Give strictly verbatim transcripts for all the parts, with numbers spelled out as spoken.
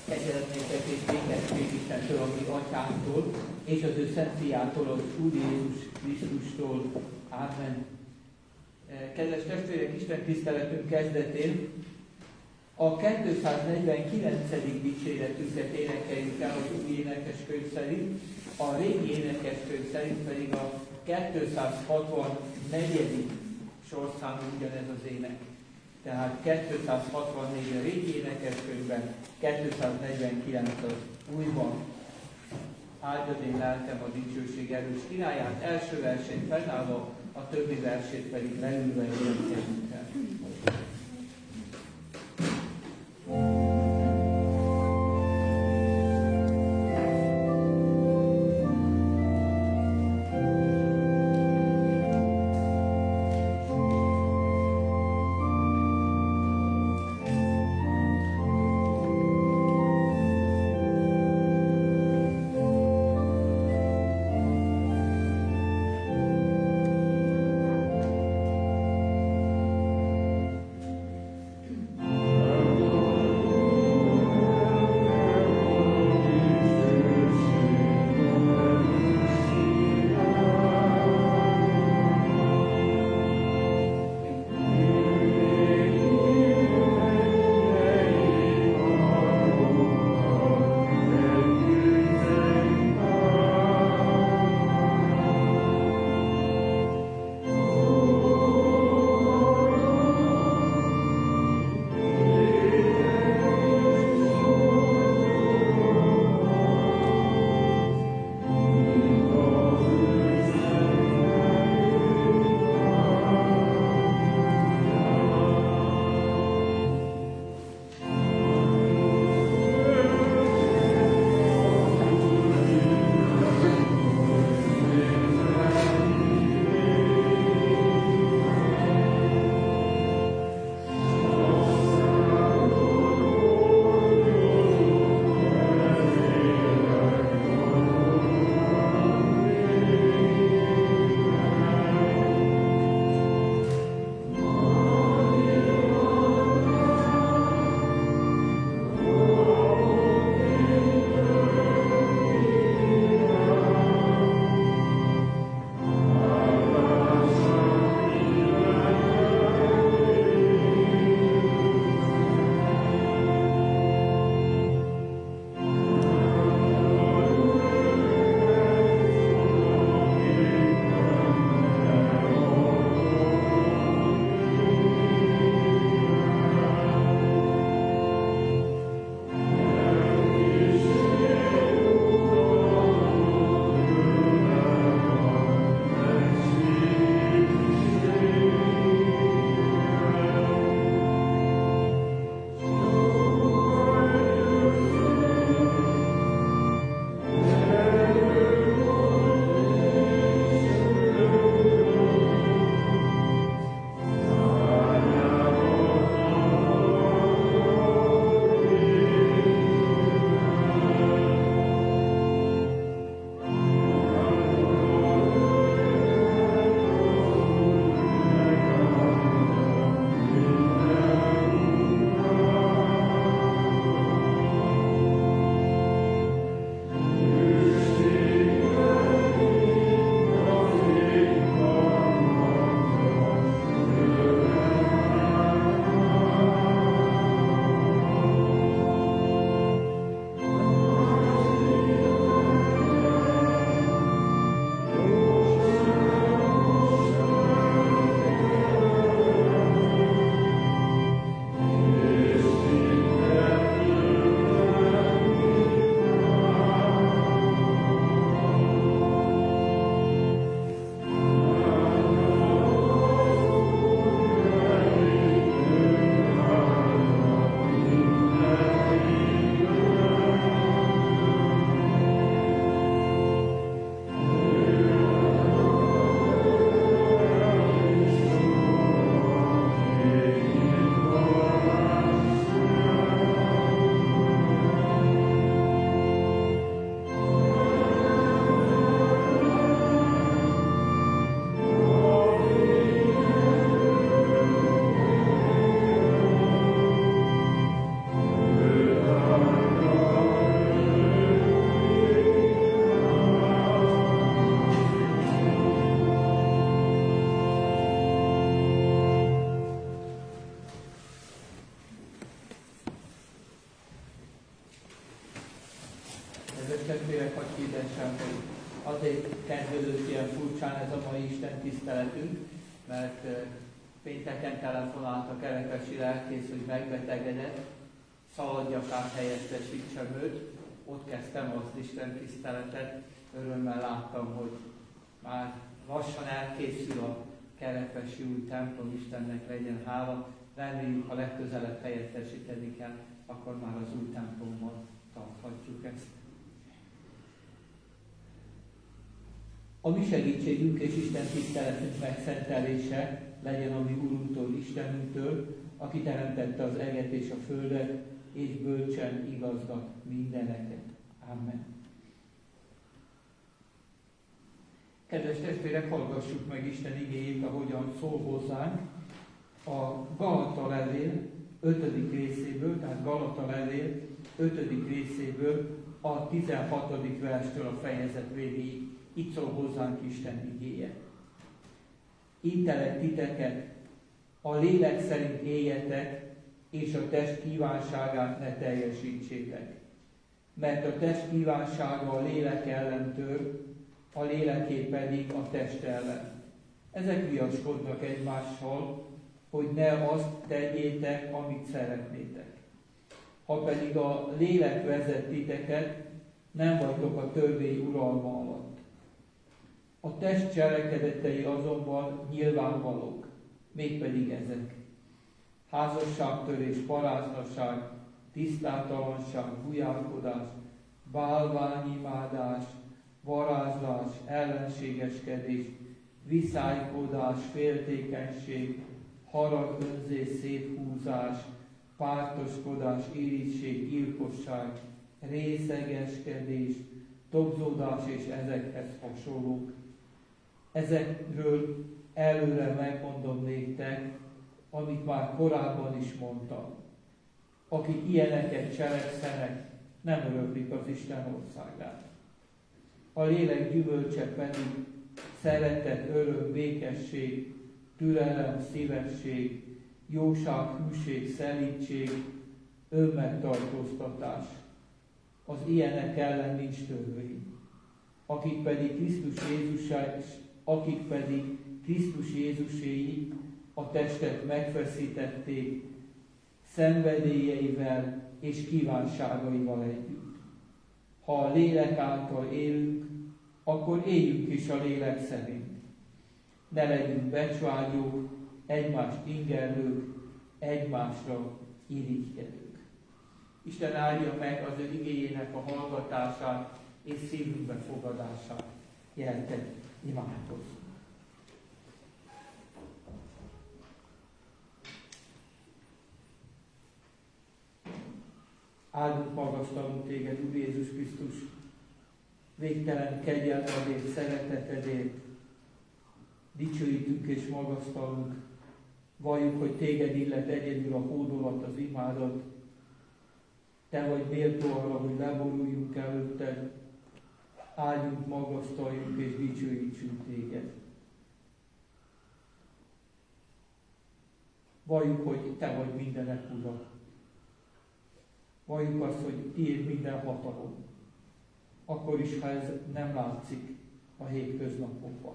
Kegyelmétek és békesség Istentől, a mi Atyánktól, és az ő Szent Fiától, az Úr Jézus Krisztustól. Ámen. Kedves testvérek, Isten tiszteletünk kezdetén a kétszáznegyvenkilencedik dicséretünket énekeljük el az új énekeskönyv szerint, a régi énekeskönyv szerint pedig a kétszázhatvannegyedik sorszámú ugyanez az ének. Tehát kétszázhatvannégy a régi énekeskönyvben, kétszáznegyvenkilenc az újban. Áldjad én lelkem a dicsőség erős királyát, első versét fennállva, a többi versét pedig leülve énekeljük el. Thank testvérek, hadd hirdessem, hogy azért kezdődött ilyen furcsán ez a mai Isten tiszteletünk, mert pénteken telefonált a kerekesi lelkész, hogy megbetegedett, szaladjak át, helyettesítsem őt. Ott kezdtem az Isten tiszteletet, örömmel láttam, hogy már lassan elkészül a kerekesi új templom, Istennek legyen hála. Reméljük, ha legközelebb helyettesíteni kell, akkor már az új templomban tarthatjuk ezt. A mi segítségünk és Isten tiszteletünk megszentelése legyen a mi Urunktól, Istenünktől, aki teremtette az eget és a földet, és bölcsen igazgat mindeneket. Amen. Kedves testvérek, hallgassuk meg Isten igéjét, ahogyan szól hozzánk. A Galata levél ötödik részéből, tehát Galata levél ötödik részéből a tizenhatodik verstől a fejezet végéig. Itt szól hozzánk Isten igéje. Intelek titeket, a lélek szerint éljetek, és a test kívánságát ne teljesítsétek. Mert a test kívánsága a lélek ellen tör, a léleké pedig a test ellen. Ezek viaskodnak egymással, hogy ne azt tegyétek, amit szeretnétek. Ha pedig a lélek vezet titeket, nem vagytok a törvény uralma alatt. A test cselekedetei azonban nyilvánvalók, mégpedig ezek. Házasságtörés, paráznaság, tisztátalanság, bujálkodás, bálványimádás, varázslás, ellenségeskedés, viszálykodás, féltékenység, harag, önzés, széthúzás, pártoskodás, irigység, gyilkosság, részegeskedés, tobzódás és ezekhez hasonlók. Ezekről előre megmondom néktek, amit már korábban is mondtam. Akik ilyeneket cselekszenek, nem öröklik az Isten országát. A lélek gyümölcse pedig szeretet, öröm, békesség, türelem, szívesség, jóság, hűség, szelídség, önmegtartóztatás. Az ilyenek ellen nincs törvény. Akik pedig Krisztus Jézusá, akik pedig Krisztus Jézuséi a testet megfeszítették szenvedélyeivel és kívánságaival együtt. Ha a lélek által élünk, akkor éljünk is a lélek szerint. Ne legyünk becsvágyók, egymást ingerlők, egymásra irigykedők. Isten áldja meg az ő igéjének a hallgatását és szívünkbe fogadását. Gyertek, imádkozzunk! Áldunk, magasztalunk téged, Úr Jézus Krisztus, végtelen kegyelmedért, szeretetedért. Dicsőítünk és magasztalunk. Valljuk, hogy téged illet egyedül a hódolat, az imádat. Te vagy méltó arra, hogy leboruljunk előtted. Áldjunk, magasztaljunk és dicsőítsünk téged. Valljuk, hogy te vagy mindenek ura. Valljuk azt, hogy tiéd minden hatalom. Akkor is, ha ez nem látszik a hétköznapokban.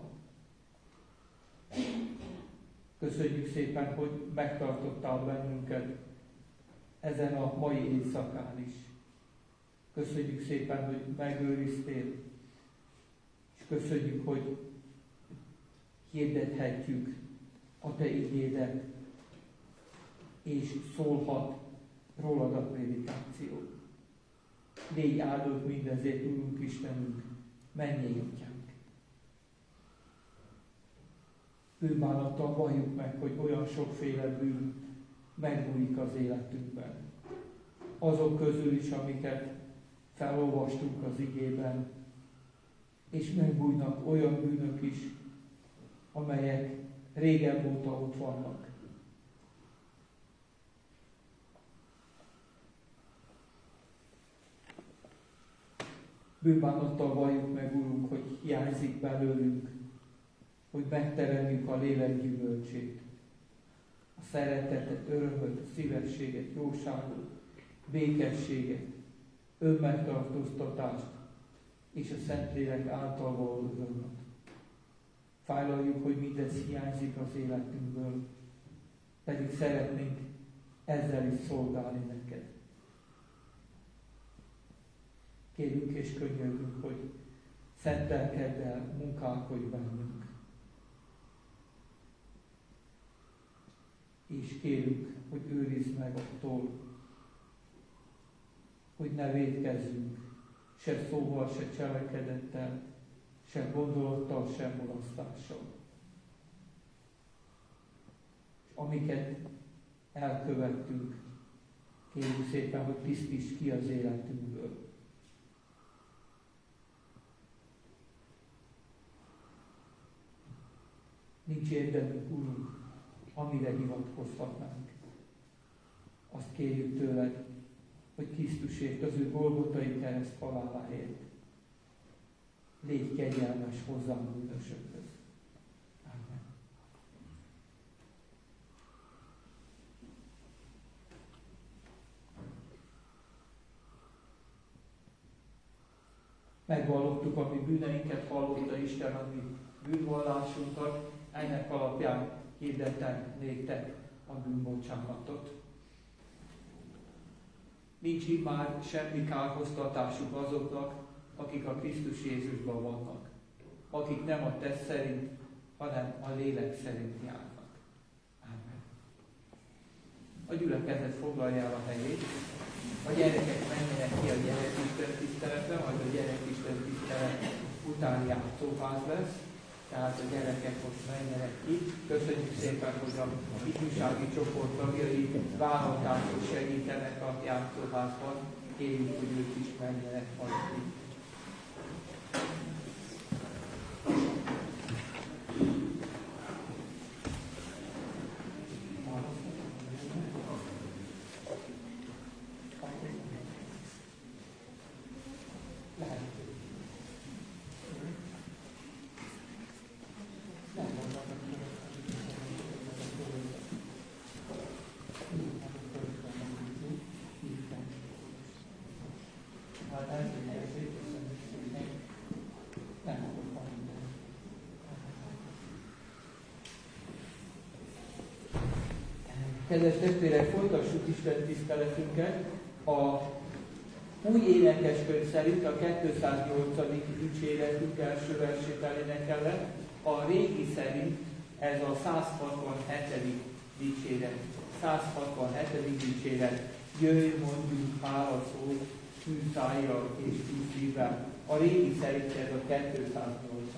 Köszönjük szépen, hogy megtartottál bennünket ezen a mai éjszakán is. Köszönjük szépen, hogy megőriztél, és köszönjük, hogy hirdethetjük a te igédet, és szólhat rólad a prédikáció. Légy áldott mindezért, Urunk Istenünk, mennyei Atyánk. Bűnbánattal valljuk meg, hogy olyan sokféle bűn megbújik az életünkben. Azok közül is, amiket felolvastunk az igében, és megbújnak olyan bűnök is, amelyek régebb óta ott vannak. Bűnbánattal valljuk meg, Urunk, hogy hiányzik belőlünk, hogy megteremjük a lélek gyümölcsét, a szeretetet, örömöt, a szívességet, jóságot, békességet, önmegtartóztatást, és a Szentlélek által való örömet. Fájlaljuk, hogy mindez hiányzik az életünkből, pedig szeretnénk ezzel is szolgálni neked. Kérjük és könyörgünk, hogy szent lelkeddel munkálkodj bennünk. És kérjük, hogy őrizd meg attól, hogy ne vétkezzünk, se szóval, se cselekedettel, se gondolattal, se mulasztással. És amiket elkövettünk, kérjük szépen, hogy tisztíts ki az életünkből. Nincs érdemünk, Urunk, amire hivatkozhatnánk. Azt kérjük tőled, hogy Krisztusért, az ő Golgotai kereszt haláláért légy kegyelmes hozzánk bűnösökhöz. Amen. Megvallottuk a mi bűneinket, hallotta Isten a mi bűnvallásunkat, ennek alapján hirdetem néktek a bűnbocsánatot. Nincs itt már semmi kárhoztatásuk azoknak, akik a Krisztus Jézusban vannak, akik nem a test szerint, hanem a lélek szerint járnak. Amen. A gyülekezet foglalja el a helyét, a gyerekek menjenek ki a gyerekisten tiszteletre, majd a gyerekisten tisztelet után játszóház lesz, tehát a gyerekek most menjenek ki. Köszönjük szépen, hogy a ifjúsági csoport tagjai vállalták, hogy segítenek a játszóházban. Kérjük, hogy ők is menjenek majd ki. Kedves testvérek, folytassuk Isten tiszteletünket. A új énekeskönyv szerint a kétszáznyolcadik dicséretünk első versét elénekelve, a régi szerint ez a száz hatvanhetedik dicséret. száz hatvanhetedik dicséret. Jöjj, mondjunk hálaszót, hű szájjal és hű szívvel. A régi szerint ez a kétszáznyolcadik.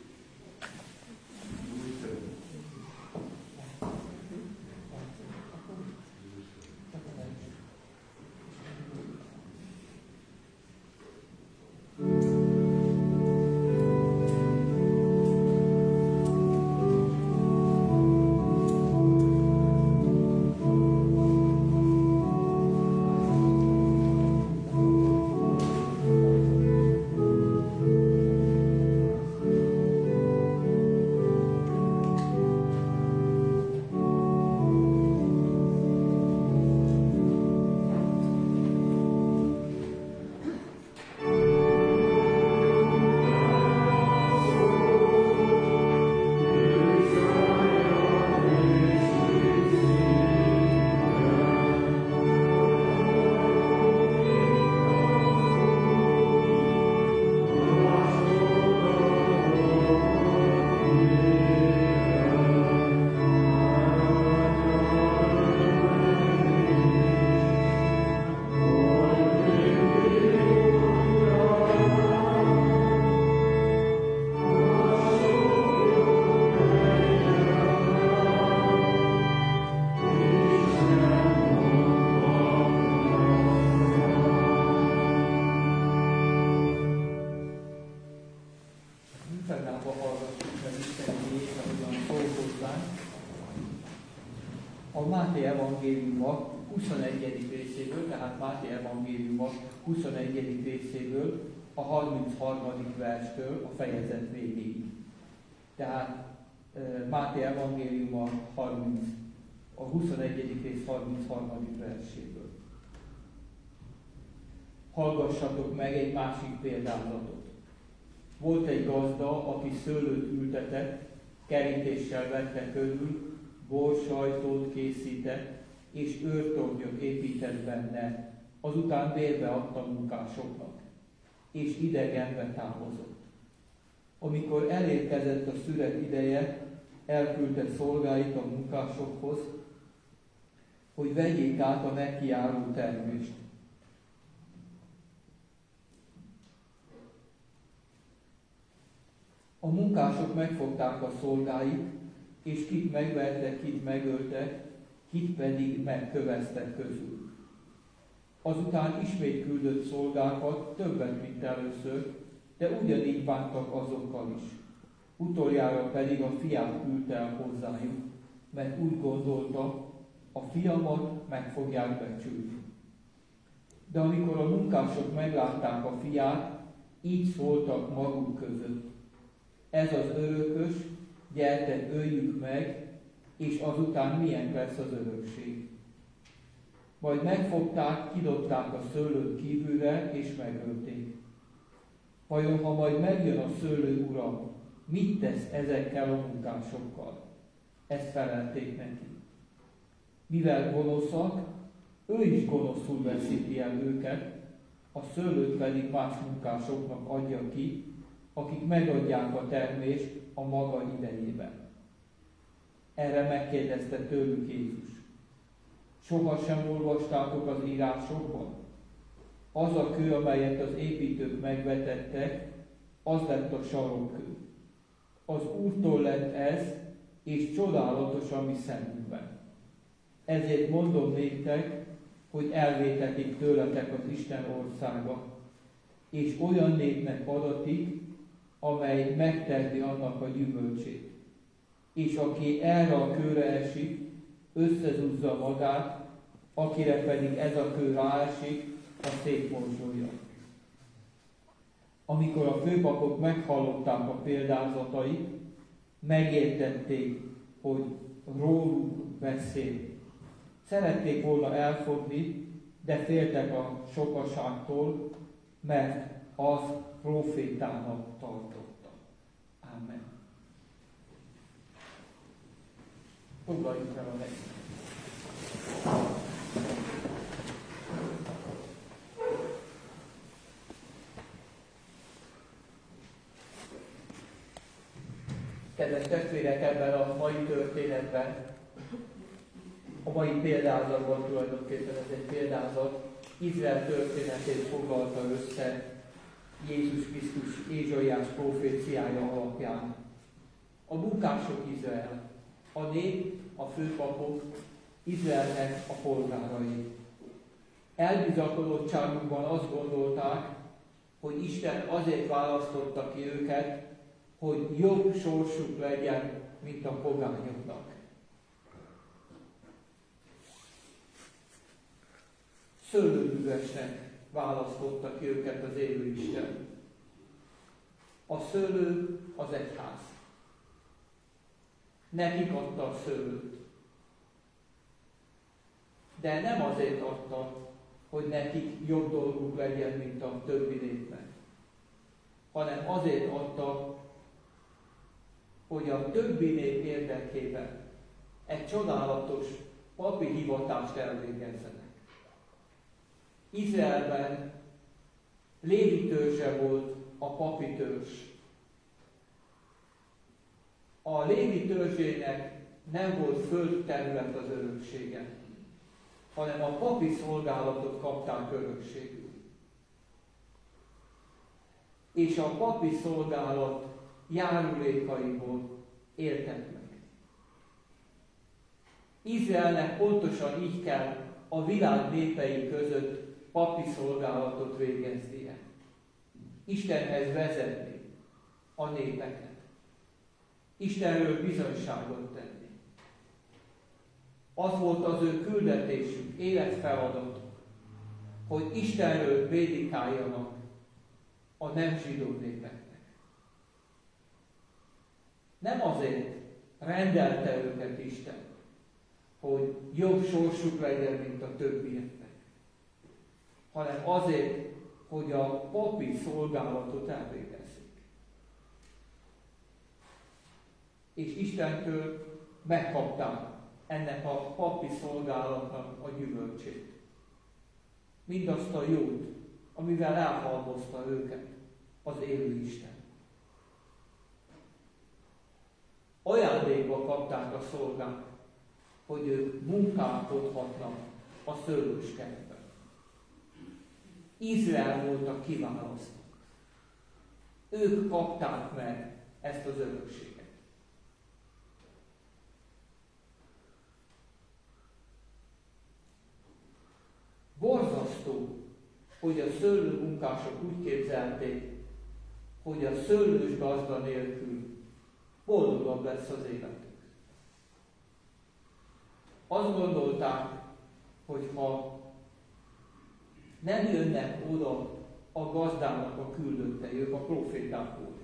A Máté evangéliuma huszonegyedik részéből, tehát Máté evangéliuma huszonegyedik részéből, a harmincharmadik verstől a fejezet végéig. Tehát Máté evangéliuma harminc, a huszonegyedik rész harmincharmadik verséből. Hallgassatok meg egy másik példázatot. Volt egy gazda, aki szőlőt ültetett, kerítéssel vette körül, borsajtót készített, és őrtornyot épített benne, azután bérbe adta munkásoknak, és idegenbe távozott. Amikor elérkezett a szüret ideje, elküldte szolgáit a munkásokhoz, hogy vegyék át a nekiálló termést. A munkások megfogták a szolgáit, és kit megvertek, kit megöltek, kit pedig megköveztek közül. Azután ismét küldött szolgákat, többet, mint először, de ugyanígy bántak azokkal is. Utoljára pedig a fiát küldte el hozzájuk, mert úgy gondolta, a fiamat meg fogják becsülni. De amikor a munkások meglátták a fiát, így szóltak maguk között: ez az örökös, gyertek, öljük meg, és azután milyen lesz az örökség. Majd megfogták, kidobták a szőlőt kívülre, és megölték. Vajon, ha majd megjön a szőlő ura, mit tesz ezekkel a munkásokkal? Ezt felelték neki. Mivel gonoszak, ő is gonoszul veszíti el őket, a szőlőt pedig más munkásoknak adja ki, akik megadják a termést a maga idejében. Erre megkérdezte tőlük Jézus: soha sem olvastátok az írásokban? Az a kő, amelyet az építők megvetettek, az lett a sarokkő. Az Úrtól lett ez, és csodálatos a mi szemünkben. Ezért mondom néktek, hogy elvétetik tőletek az Isten országa, és olyan népnek adatik, amely megterdi annak a gyümölcsét. És aki erre a kőre esik, összezúzza magát, akire pedig ez a kő ráesik, a szétmorzsolja. Amikor a főpapok meghallották a példázatait, megértették, hogy róluk beszél. Szerették volna elfogni, de féltek a sokaságtól, mert az profétának tartotta. Amen. Foglaljuk el a helyet. Kedves testvérek, ebben a mai történetben, a mai példázatban tulajdonképpen ez egy példázat, Izrael történetét foglalta össze Jézus Krisztus Ézsaiás proféciája alapján. A munkások Izrael, a nép, a főpapok, Izraelnek a polgárai. Elbizatodottságukban azt gondolták, hogy Isten azért választotta ki őket, hogy jobb sorsuk legyen, mint a pogányoknak. Szőlőművesnek választotta ki őket az élő Isten. A szőlő az egyház. Nekik adta a szőlőt. De nem azért adta, hogy nekik jobb dolguk legyen, mint a többi népnek, hanem azért adta, hogy a többi nép érdekében egy csodálatos papi hivatást elvégezzenek. Izraelben Lévi törzse volt a papi törzs. A Lévi törzsének nem volt földterület az öröksége, hanem a papi szolgálatot kapták örökségül. És a papi szolgálat járulékaiból éltek meg. Izraelnek pontosan így kell a világ népei között papi szolgálatot végeznie. Istenhez vezetni a népeket. Istenről bizonyságot tenni. Az volt az ő küldetésük, életfeladatuk, hogy Istenről prédikáljanak a nem zsidó népeknek. Nem azért rendelte őket Isten, hogy jobb sorsuk legyen, mint a többieknek, hanem azért, hogy a papi szolgálatot elvégezzék. és Istentől megkapták ennek a papi szolgálatnak a gyümölcsét. Mindazt a jót, amivel elhalmozta őket az élő Isten. Ajándékba kapták a szolgák, hogy ők munkálkodhatnak a szőlőskertben. Izrael volt a kiválasztó. Ők kapták meg ezt az örökséget. Borzasztó, hogy a szőlőmunkások úgy képzelték, hogy a szőlős gazda nélkül boldogabb lesz az életük. Azt gondolták, hogy ha nem jönnek oda a gazdának a küldöttei, ők a proféták voltak.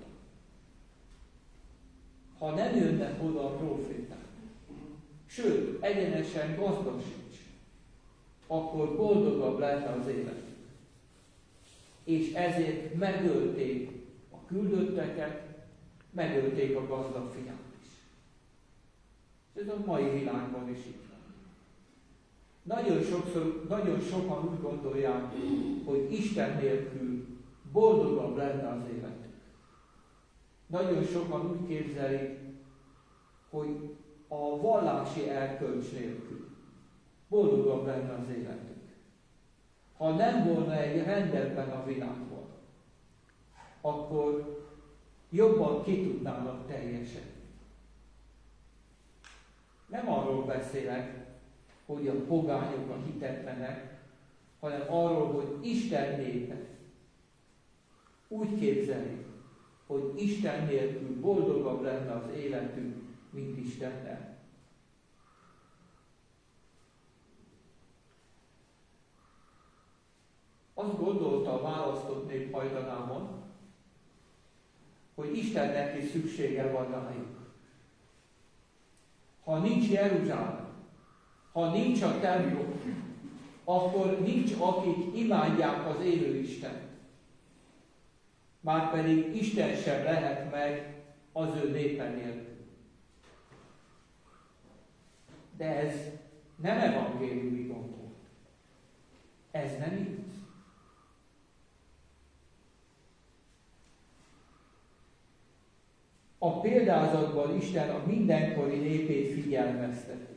Ha nem jönnek oda a proféták, sőt, egyenesen gazdasíts, akkor boldogabb lenne az életük. És ezért megölték a küldötteket, megölték a gazdag fiát is. Ez a mai világban is így van. Nagyon sokszor, nagyon sokan úgy gondolják, hogy Isten nélkül boldogabb lenne az életük. Nagyon sokan úgy képzelik, hogy a vallási erkölcs nélkül boldogabb lenne az életük. Ha nem volna egy rendben a világban, akkor jobban ki tudnának teljesedni. Nem arról beszélek, hogy a pogányok, a hitetlenek, hanem arról, hogy Isten népe úgy képzelik, hogy Isten nélkül boldogabb lenne az életünk, mint Istennel. Azt gondolta a választott nép hajdanában, hogy Istennek is szüksége van rájuk. Ha nincs Jeruzsálem, ha nincs a templom, akkor nincs, akik imádják az élő Istent. Márpedig Isten sem lehet meg az ő népe nélkül. De ez nem evangéliumi gondolat. Ez nem igaz. A példázatban Isten a mindenkori népét figyelmezteti.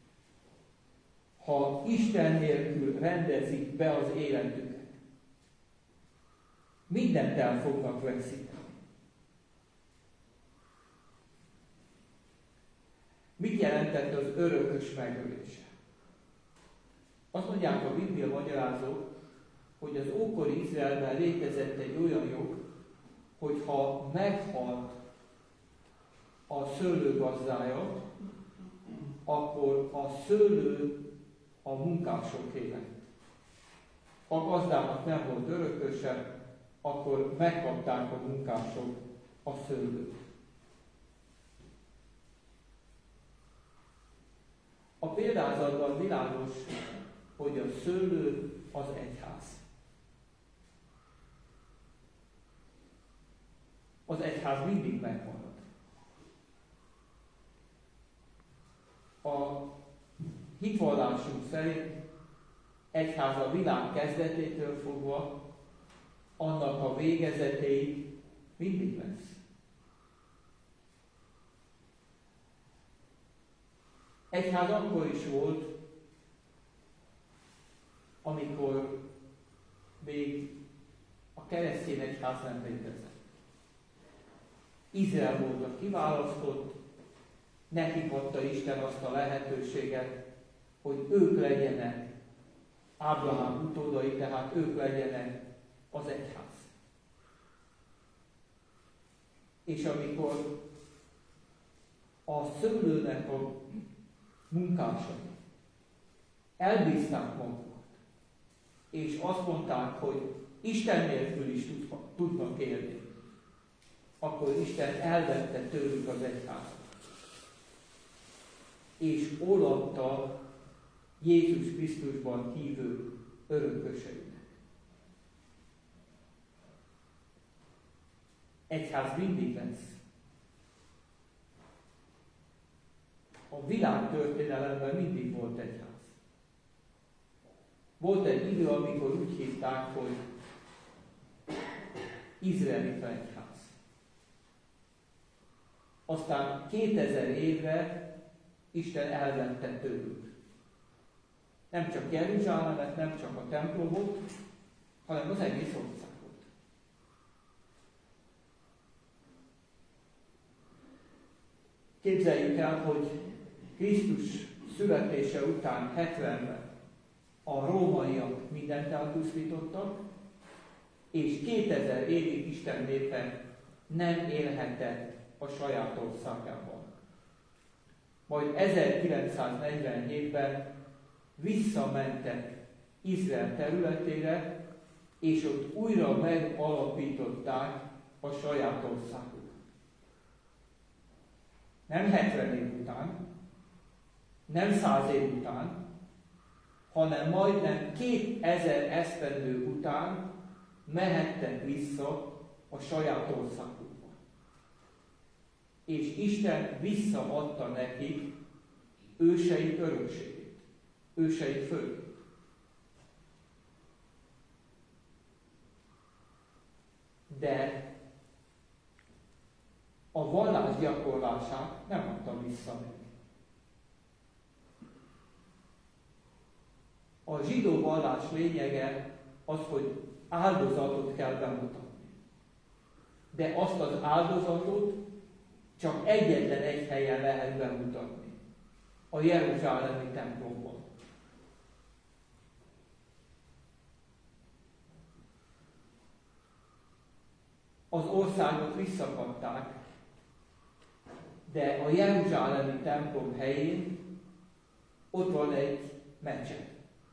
Ha Isten nélkül rendezik be az életüket, mindent el fognak veszíteni. Mit jelentett az örökös megölése? Azt mondják a Biblia magyarázók, hogy az ókori Izraelben létezett egy olyan jog, hogy ha meghalt a szőlőgazdája, akkor a szőlő a munkásoké lett. Ha a gazdának nem volt örököse, akkor megkapták a munkások a szőlőt. A példázatban világos, hogy a szőlő az egyház. Az egyház mindig megmarad. A hitvallásunk szerint egyház a világ kezdetétől fogva annak a végezetéig mindig lesz. Egyház akkor is volt, amikor még a keresztény egyház nem létezett. Izrael volt a kiválasztott, nekik adta Isten azt a lehetőséget, hogy ők legyenek Ábrahám utódai, tehát ők legyenek az egyház. És amikor a szőlőnek a munkásai elbízták magukat, és azt mondták, hogy Isten nélkül is tudnak élni, akkor Isten elvette tőlük az egyházat. És odaadta Jézus Krisztusban hívő örököseinek. Egyház mindig lesz. a világtörténelemben mindig volt egyház. Volt egy idő, amikor úgy hívták, hogy izraelita egyház. Aztán kétezer évre Isten elvette tőlük. Nem csak Jeruzsálemet, nem csak a templomot, hanem az egész országot. Képzeljük el, hogy Krisztus születése után hetvenben a rómaiak mindent elpusztítottak, és kétezer évig Isten népe nem élhetett a saját országában. Majd ezerkilencszáznegyvenhétben visszamentek Izrael területére, és ott újra megalapították a saját országot. Nem hetven év után, nem száz év után, hanem majdnem kétezer esztendő után mehettek vissza a saját országukba. És Isten visszaadta nekik ősei örökségét, ősei földjét. De a vallás gyakorlását nem adta vissza neki. A zsidó vallás lényege az, hogy áldozatot kell bemutatni. De azt az áldozatot csak egyetlen egy helyen lehet bemutatni. A jeruzsálemi templomban. Az országot visszakapták, de a jeruzsálemi templom helyén ott van egy mecset.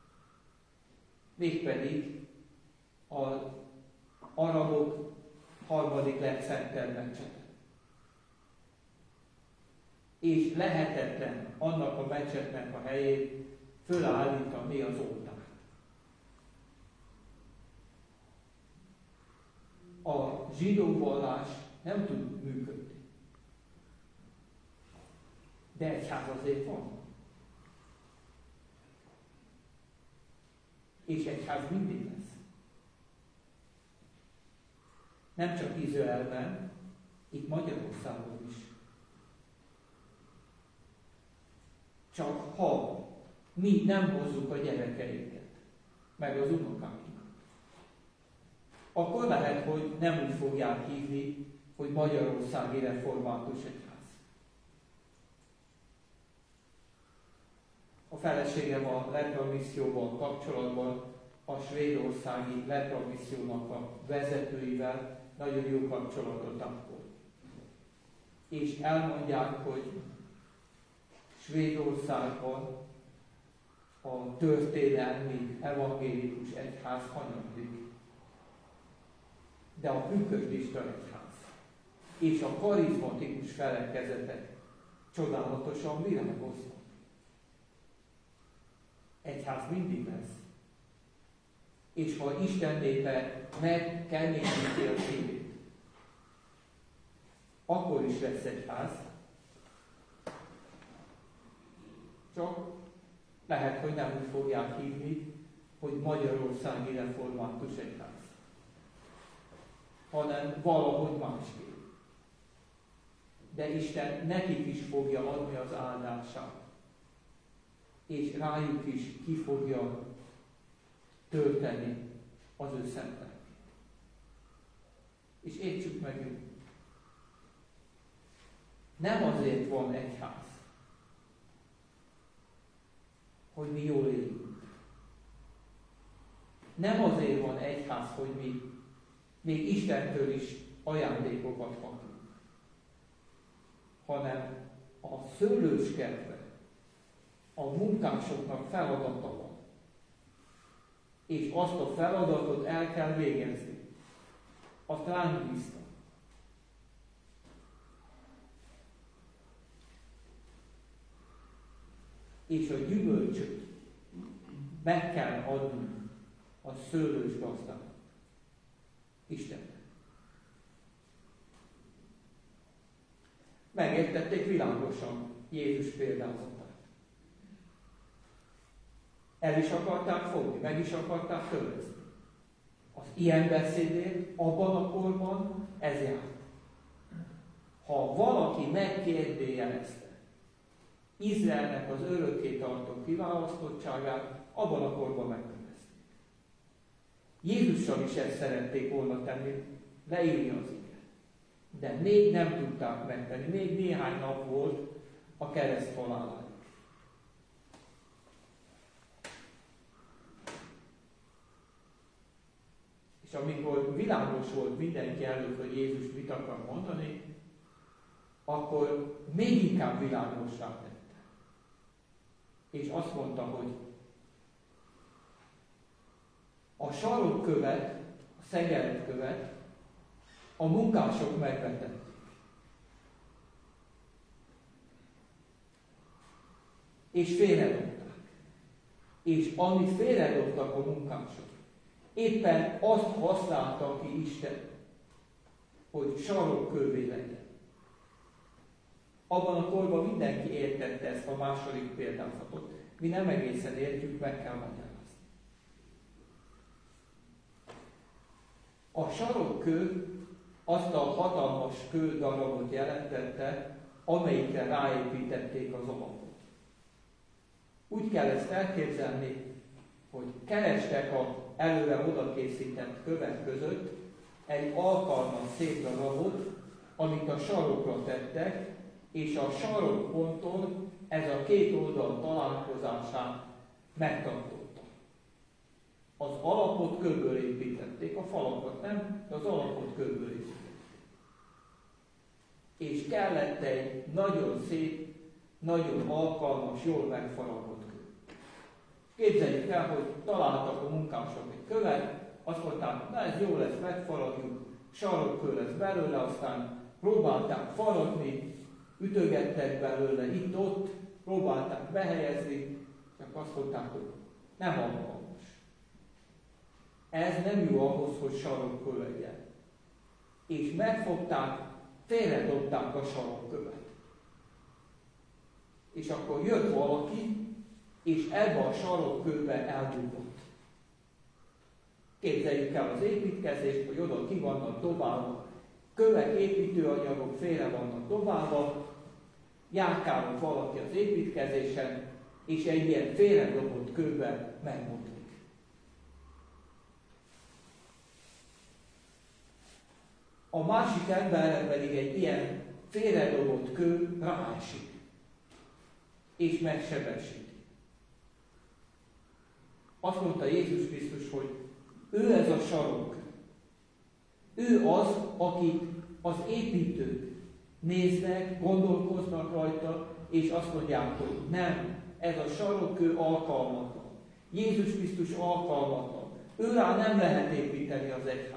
Mégpedig az arabok harmadik legszentebb mecsete. És lehetetlen annak a mecsetnek a helyét fölállítani az oltárt. A zsidó vallás nem tud működni. De egyház azért van. És egyház mindig lesz. Nem csak Izraelben, itt Magyarországon is. Csak ha mi nem hozzuk a gyerekeinket, meg az unokáinkat, akkor lehet, hogy nem úgy fogják hívni, hogy Magyarországi Református Egyház. A feleségem a Lepra misszióval kapcsolatban a svédországi Lepra missziónak a vezetőivel nagyon jó kapcsolatot ápol. És elmondják, hogy Svédországban a történelmi evangélikus egyház hanyadik, de a pünkösdista egyház és a karizmatikus felekezetek csodálatosan virágoznak. Egyház mindig lesz. És ha Isten népe megkeményíti a szívét, akkor is lesz egyház. Csak lehet, hogy nem úgy fogják hívni, hogy Magyarországi Református Egyház, hanem valahogy másképp. De Isten nekik is fogja adni az áldását, és rájuk is ki fogja tölteni az ő szent lelkét. És értsük meg, nem azért van egyház, hogy mi jól éljünk. Nem azért van egyház, hogy mi még Istentől is ajándékokat kapunk, hanem a szőlőskertben a munkásoknak feladata van. És azt a feladatot el kell végezni. Azt ránk bízta. És a gyümölcsöt meg kell adni a szőlős gazdának. Istennek. Megértették világosan, Jézus példázatát. El is akarták fogni, meg is akarták kövezni. Az ilyen beszédért abban a korban ez járt. Ha valaki megkérdőjelezte Izraelnek az örökké tartó kiválasztottságát, abban a korban megkövezték. Jézussal is ezt szerették volna tenni, leírja az ige. De még nem tudták megtenni, még néhány nap volt a kereszt haláláig. És amikor világos volt mindenki előtt, hogy Jézus mit akar mondani, akkor még inkább világossá tette. És azt mondta, hogy a sarokkövet, a szegeletkövet a munkások megvetették. És félredobták. És amit félredobtak a munkások, éppen azt használta ki Isten, hogy sarokkővé legyen. Abban a korban mindenki értette ezt a második példázatot. Mi nem egészen értjük, meg kell magyarázni. A sarokkő azt a hatalmas kő darabot jelentette, amelyikre ráépítették az alapot. Úgy kell ezt elképzelni, hogy kerestek a előre oda készített kövek között egy alkalmas szép darabot, amit a sarokra tettek, és a sarokponton ez a két oldal találkozásán megtartotta. Az alapot kőből építették, a falakat nem, de az alapot kőből építették. És kellett egy nagyon szép, nagyon alkalmas, jól megfaragott kő. Képzeljük el, hogy találtak a munkások egy követ, azt mondták, na ez jó lesz, megfaragjuk, sarokkő lesz belőle, aztán próbálták faragni, ütögettek belőle itt-ott, próbálták behelyezni, csak azt mondták, hogy nem alkalmas. Ez nem jó ahhoz, hogy sarokkő legyen. És megfogták, félredobták a sarokkövet. És akkor jött valaki, és ebbe a sarokkőbe eldugott. Képzeljük el az építkezést, hogy oda ki vannak dobálva, kövek, építőanyagok félre vannak dobálva, járkálunk valaki az építkezésen, és egy ilyen félredobott kőbe megbotlik. A másik emberre pedig egy ilyen félredobott kő ráesik, és megsebesít. Azt mondta Jézus Krisztus, hogy ő ez a sarok. Ő az, akit az építők néznek, gondolkoznak rajta, és azt mondják, hogy nem, ez a sarokkő alkalmatlan. Jézus Krisztus alkalmatlan. Ő rá nem lehet építeni az egyházat.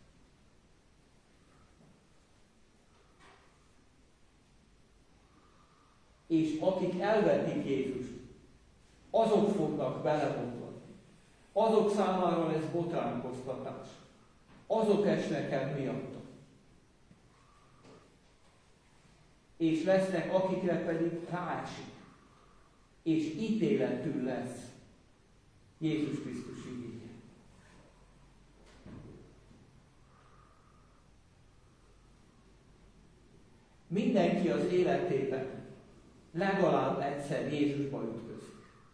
És akik elvetik Jézust, azok fognak belebotlani. Azok számára lesz botránkoztatás. Azok esnek el miatta. És lesznek, akikre pedig ráesik. És ítéletű lesz Jézus Krisztus igéje. Mindenki az életében legalább egyszer Jézusba ütközik.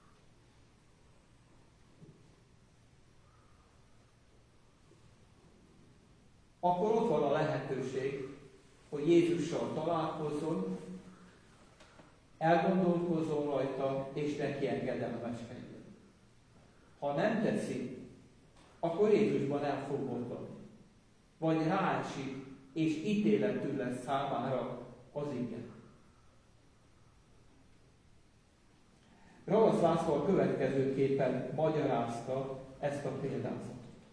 Akkor ott van a lehetőség, hogy Jézussal találkozzon, elgondolkozzon rajta, és neki engedelmeskedjen. Ha nem teszi, akkor Jézusban el fog botlani. Vagy ráesik, és ítéletű lesz számára az ige. Ravasz László a következőképpen magyarázta ezt a példázatot.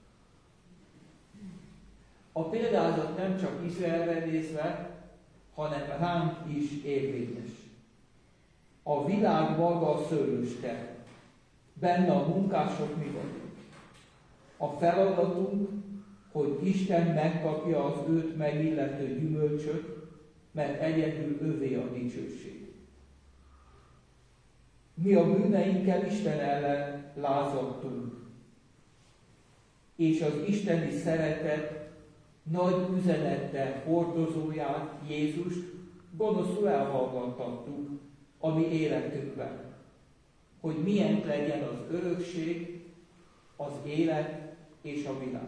A példázat nem csak Izraelre nézve, hanem ránk is érvényes. A világ maga a szőlőster, benne a munkások mi vagyunk. A feladatunk, hogy Isten megkapja az őt megillető gyümölcsöt, mert egyedül övé a dicsőség. Mi a bűneinkkel Isten ellen lázadtunk, és az isteni szeretet nagy üzenettel hordozóját, Jézust gonoszul elhallgattattuk a mi életünkben, hogy milyen legyen az örökség, az élet és a világ.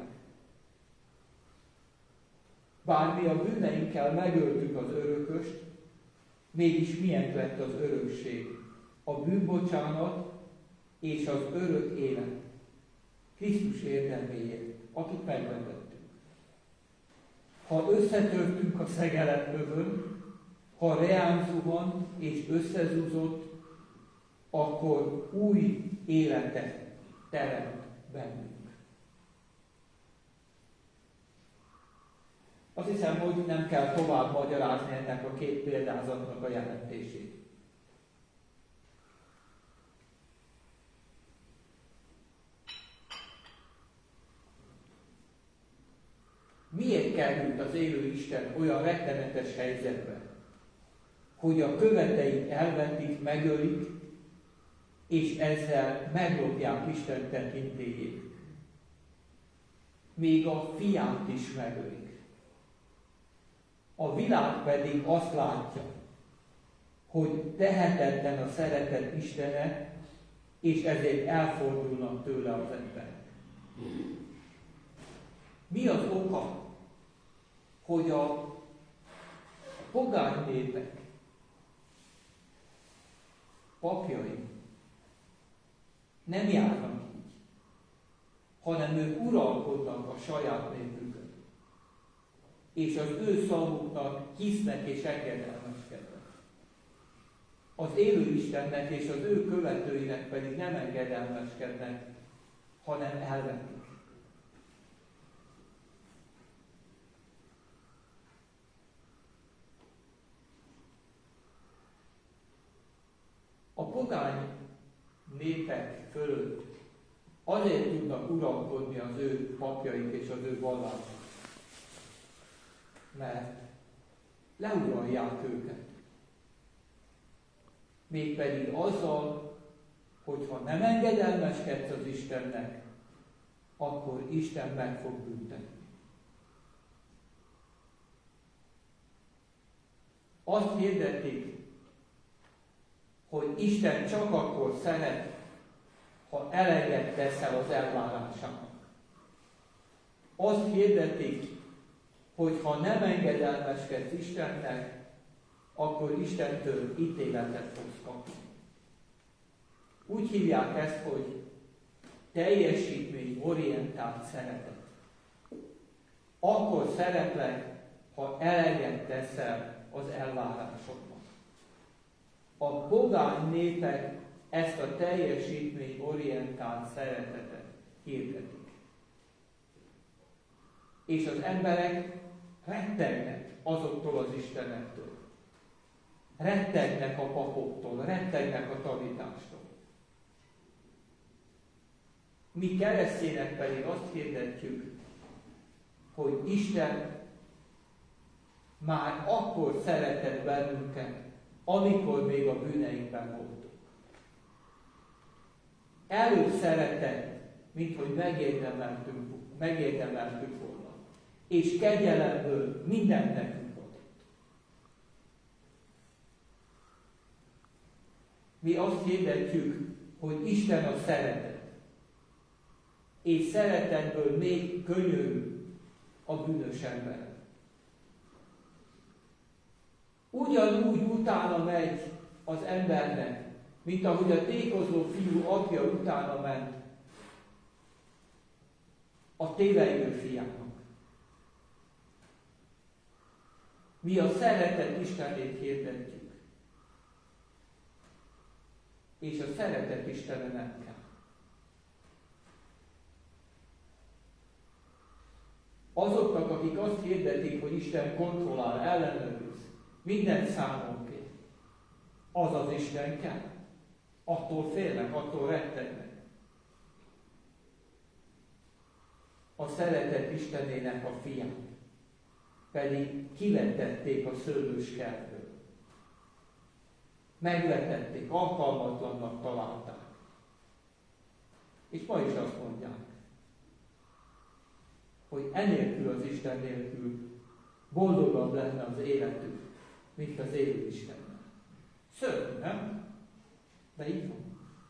Bár mi a bűneinkkel megöltük az örököst, mégis milyen lett az örökség, a bűnbocsánat és az örök élet Krisztus érdeméért, akit megvetettünk. Ha összetörtünk a szegeletövön, ha reám zuhant és összezúzott, akkor új életet teremt bennünk. Azt hiszem, hogy nem kell tovább magyarázni ennek a két példázatnak a jelentését. Miért került az élő Isten olyan rettenetes helyzetbe, hogy a követeit elvetik, megölik, és ezzel meglopják Isten tekintélyét? Még a fiát is megölik. A világ pedig azt látja, hogy tehetetlen a szeretet Istene, és ezért elfordulnak tőle az emberek. Mi az oka, hogy a pogány népek papjai nem járnak így, hanem ők uralkodnak a saját népükön, és az ő szavuknak hisznek és engedelmeskednek. Az élő Istennek és az ő követőinek pedig nem engedelmeskednek, hanem elvetik. A pogány népek fölött azért tudnak uralkodni az ő papjaik és az ő vallások, mert leuralják őket. Mégpedig azzal, hogy ha nem engedelmeskedsz az Istennek, akkor Isten meg fog büntetni. Azt hirdetik, hogy Isten csak akkor szeret, ha eleget teszel az elvárásának. Azt hirdetik, hogy ha nem engedelmeskedsz Istennek, akkor Istentől ítéletet fogsz kapni. Úgy hívják ezt, hogy teljesítményorientált szeretet. Akkor szeretlek, ha eleget teszel az elvárásoknak. A pogány népek ezt a teljesítményorientált szeretetet hirdetik. És az emberek rettegnek azoktól az Istenektől. Rettegnek a papoktól, rettegnek a tanítástól. Mi keresztények pedig azt hirdetjük, hogy Isten már akkor szeretett bennünket, amikor még a bűneinkben voltunk. Előbb szeretett, mint hogy megérdemeltünk, megérdemeltük volna. És kegyelemből mindent nekünk adott. Mi azt hirdetjük, hogy Isten a szeretet, és szeretetből még könyörül a bűnös ember. Ugyanúgy utána megy az embernek, mint ahogy a tékozó fiú apja utána ment a tévejgő fiának. Mi a szeretet Istenét hirdetjük. És a szeretet Istene nem kell. Azoknak, akik azt hirdetik, hogy Isten kontrollál, ellenőriz, mindent számon kér, az az Isten kell. Attól félnek, attól rettegnek. A szeretet Istenének a fiát pedig kivetették a szőlős kertből. megvetették, alkalmatlannak találták. És ma is azt mondják, hogy enélkül az Isten nélkül boldogabb lenne az életük, mint az élő Istennel. Szörnyű, nem? De így van.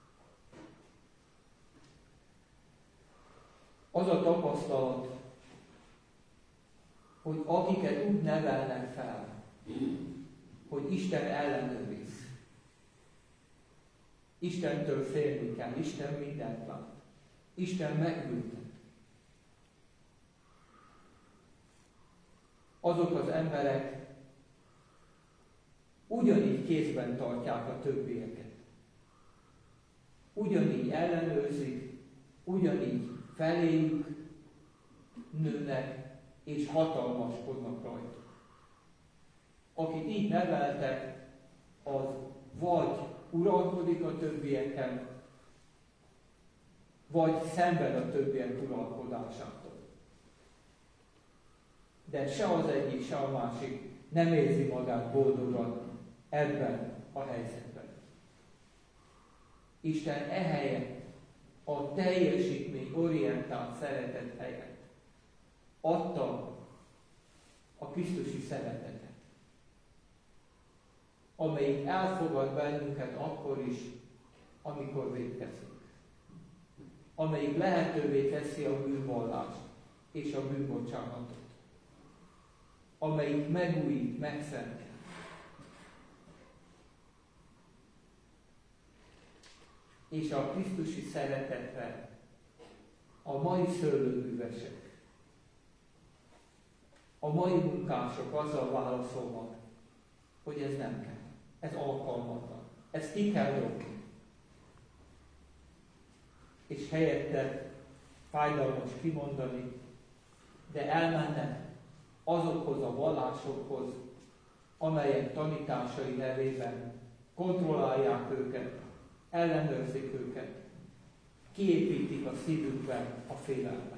Az a tapasztalat, hogy akiket úgy nevelnek fel, hogy Isten ellenőriz. Istentől félni kell, Isten mindent lát. Isten megbüntet. Azok az emberek ugyanígy kézben tartják a többieket. Ugyanígy ellenőrzik, ugyanígy feléjük nőnek, és hatalmaskodnak rajta. Akit így neveltek, az vagy uralkodik a többieken, vagy szenved a többiek uralkodásától. De se az egyik, se a másik nem érzi magát boldogan ebben a helyzetben. Isten ehelyett, a teljesítmény orientált szeretet helyett adta a Krisztusi szeretetet, amelyik elfogad bennünket akkor is, amikor vétkezünk. Amelyik lehetővé teszi a bűnvallást és a bűnbocsánatot. Amelyik megújít, megszentel. És a Krisztusi szeretetre a mai szőlőművesek, a mai munkások azzal válaszolnak, hogy ez nem kell, ez alkalmatlan, ezt ki kell dobni. És helyette fájdalmas kimondani, de elmennek azokhoz a vallásokhoz, amelyek tanításai nevében kontrollálják őket, ellenőrzik őket, kiépítik a szívükben a félelmet.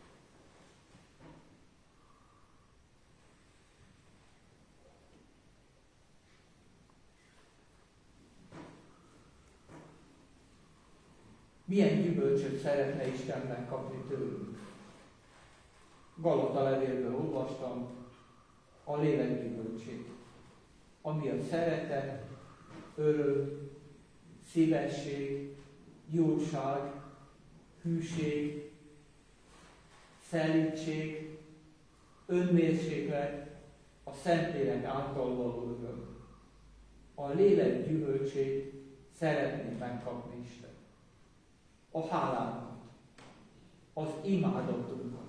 Milyen gyümölcsöt szeretne Isten megkapni tőlünk? Galata levélből olvastam a lélek gyümölcsét, ami a szeretet, öröm, szívesség, jóság, hűség, szelídség, önmérséklet, a Szentlélek által való öröm. A lélek gyümölcsét szeretné megkapni Isten. A hálánkat, az imádatunkat,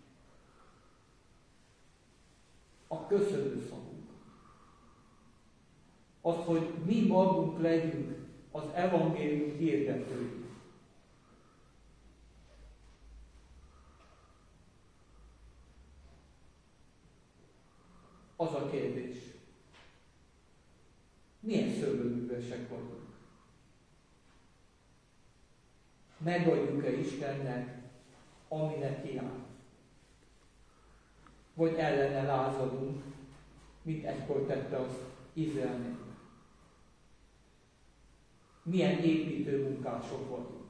a köszönő szavunkat. Az, hogy mi magunk legyünk az evangélium hirdetői. Az a kérdés, milyen szőlőművesek vagyunk? Megadjuk-e Istennek, ami neki jár? Vagy ellene lázadunk, mint egykor tette azt Izrael népe? Milyen építő munkások vagyunk?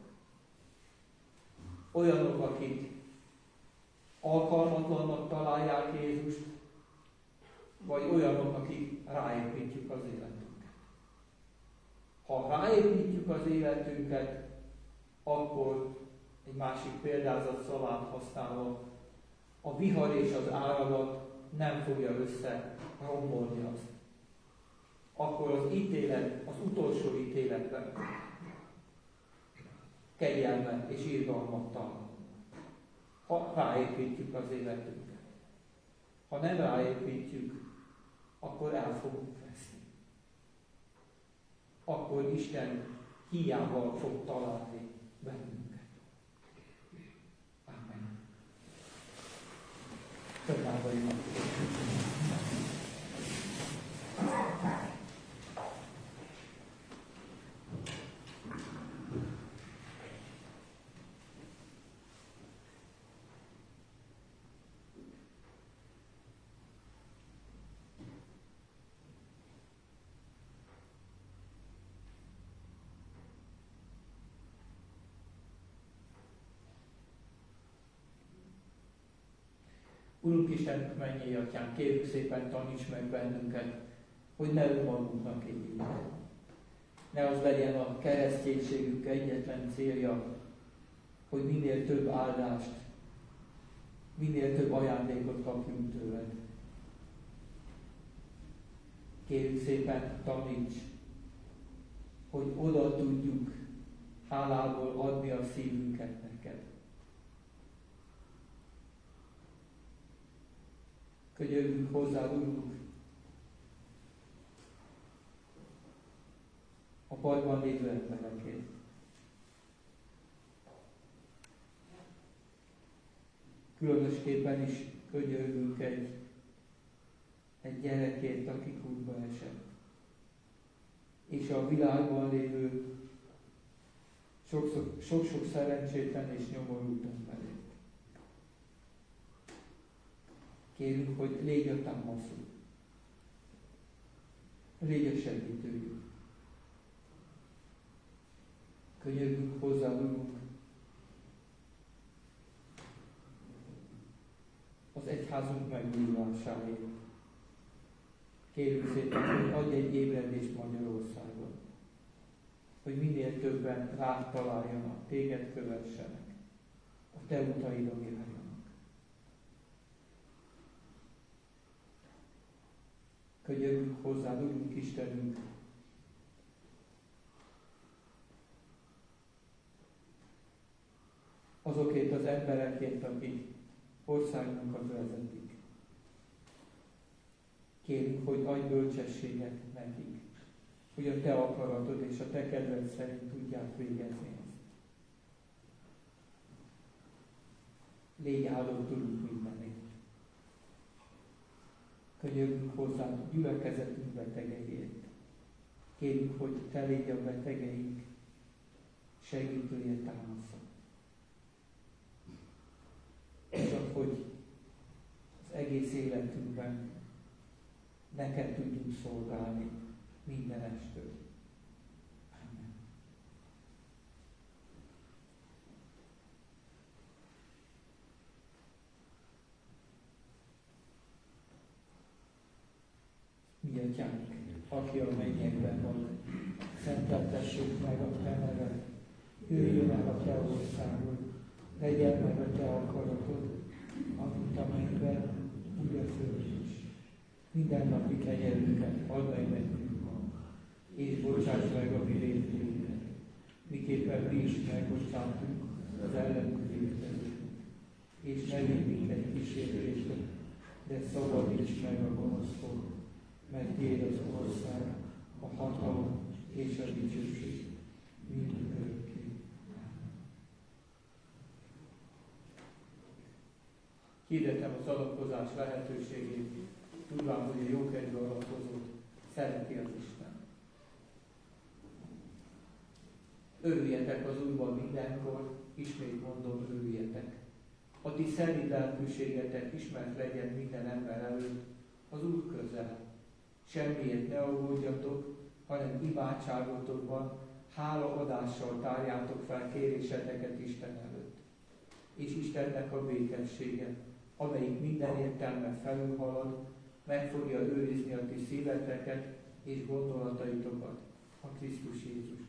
Olyanok, akik alkalmatlannak találják Jézust, vagy olyanok, akik ráépítjük az életünket. Ha ráépítjük az életünket, akkor egy másik példázat szavát használva, a vihar és az áradat nem fogja össze rombolni azt. Akkor az ítélet, az utolsó ítéletben kegyelmet és irgalmat találunk. Ha ráépítjük az életünket. Ha nem ráépítjük, akkor el fogunk veszni. Akkor Isten hiával fog találni bennünket. Amen. Köszönöm. Urunk Istenünk, mennyei Atyánk, kérjük szépen, taníts meg bennünket, hogy ne önmagunknak éljünk. Ne az legyen a kereszténységünk egyetlen célja, hogy minél több áldást, minél több ajándékot kapjunk tőled. Kérjük szépen, taníts, hogy oda tudjuk hálából adni a szívünket neked. Könyörgünk hozzád, Urunk, a bajban lévő emberekért. Különösképpen is könyörgünk egy, egy gyerekért, aki kútba esett. És a világban lévő sok-sok szerencsétlen és nyomorult emberért. Kérünk, hogy légy a támaszú, légy a segítőjük. Könyörgünk hozzá, Urunk, az egyházunk megújulásáért. Kérjük szépen, hogy adj egy ébredést Magyarországon, hogy minél többen rád találjanak, téged kövessenek, a te utaidon járjanak. Könyörgünk hozzád, Urunk Istenünk, azokért az emberekért, akik országunkat vezetik. Kérünk, hogy adj bölcsességet nekik, hogy a te akaratod és a te kedved szerint tudják végezni ezt. Légy áldott, Urunk, mindenért. Könyörgünk hozzá gyülekezetünk betegeiért. Kérjük, hogy te légy a betegeink segítője, támasza. Csak hogy az egész életünkben neked tudjunk szolgálni minden estől. Amen. Mi Atyánk, aki a mennyekben van, szenteltessék meg a te neved, jöjjön el a te országod, legyen meg a te akaratod, amint a mennyben, úgy a földön is. Minden napi kenyerünket add meg nekünk ma, és bocsáss meg a mi vétkeinket, miképpen mi is megbocsátunk az ellenünk vétkezőknek. És ne vigy minket kísértésbe, de szabadíts meg a gonosztól, mert tiéd az ország, a hatalom és a dicsőség, mind örökké. Hirdetem az adakozás lehetőségét, tudván, hogy a jókedvű adakozót szereti az Isten. Örüljetek az Úrban mindenkor, ismét mondom, örüljetek. A ti szelíd lelkűségetek ismert legyen minden ember előtt az Úr közel. Semmiért ne aggódjatok, hanem imádságotokban hálaadással tárjátok fel kéréseteket Isten előtt. És Istennek a békessége, amelyik minden értelmet felülhalad, meg fogja őrizni a ti szíveteket és gondolataitokat a Krisztus Jézus